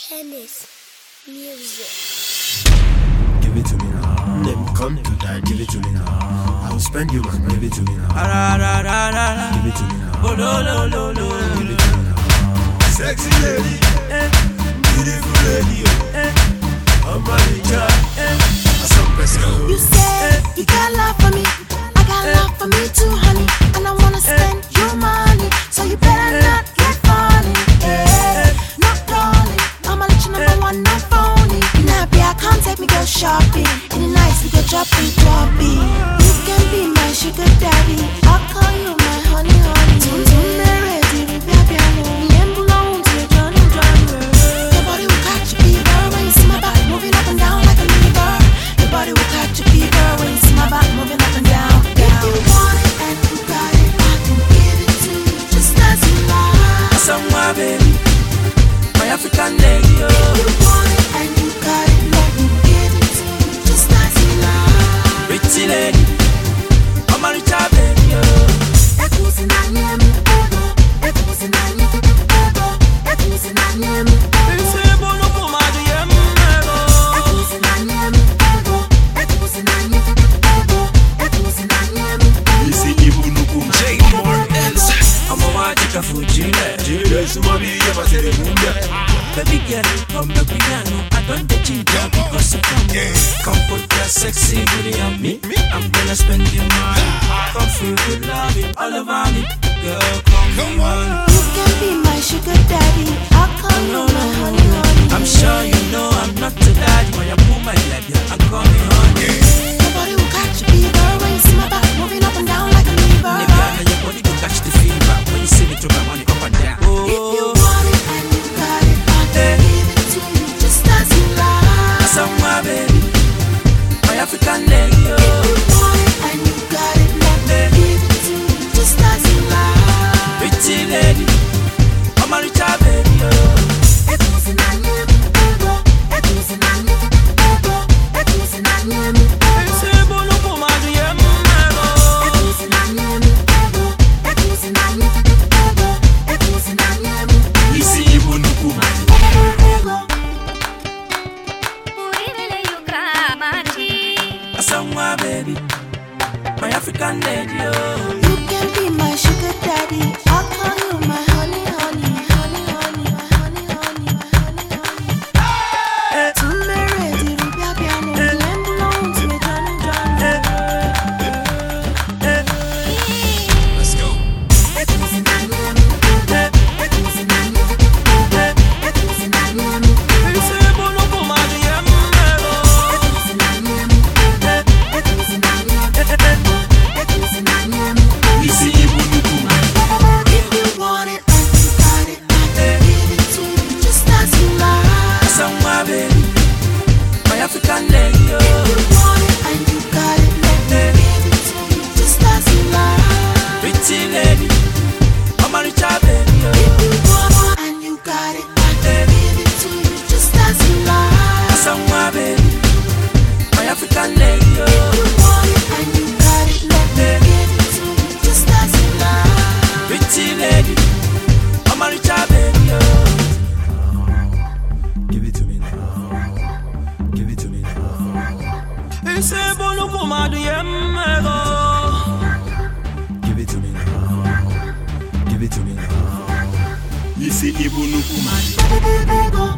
Tennis music. Give it to me now. Let me come to die. Give it to me now. I will spend you man. Give it to me now. Give it to me now. Give it to me now. Sexy lady, beautiful lady, I'm a You say you got love for me, I got love for me too, honey. And I wanna spend your money, so you better not get funny. Not darling, I'ma let you number one, not phony. Nappy, I can't take me go shopping. In the nights we go dropping. You can be my sugar daddy, I'll call you my honey. Your body will catch a fever when you see my back moving up and down like a lever. Your body will catch a fever when you see my back moving up and down. If you want it and you got it, I can give it to you just as you like. Somewhere, baby, my African lady. If you want it and you got it, let me give it to you just as you like. Pretty lady, I'm a rich baby. Baby girl, come back piano. I don't get you down because of you. Come put that sexy booty on me. I'm gonna spend your money. Come feel good loving all over me. Girl, come on. You can be my sugar daddy, I'll call you my honey. I'm sure you know I'm not too daddy. When you pull my leg, yeah, I'm coming honey. Your body will catch a fever when you see my back moving up and down like a lever. Nigga, your body will catch the fever when you see me throw my money up and down. If you want it and you got it, I can give it to you just as you like. Somewhere, baby, my African lady. If you want it and you got it, let me give it to you just as you like. Pretty lady, I'm a rich baby. Somewhere, baby, my African lady. You can be my sugar daddy, I'll call you my honey, honey, honey, honey, my honey, honey, my honey, honey. Tumere, dirubia, piano, lemblon, to Johnny. Let's go. Somewhere, baby, my African lady. If you want it and you got it, let me give it to you just as you like. Pretty lady, I'm a rich baby. If you want it and you got it, I can give it to you just as you like. Somewhere, baby, my African lady. If you want it and you got it, let me give it to you just as you like. Pretty lady, I'm a rich baby. Give it to me now. Give it to me now. Say bolo kuma du yemmego. Give it to me now. Give it to me now. You see, Ibu Nukumadi. Baby, go.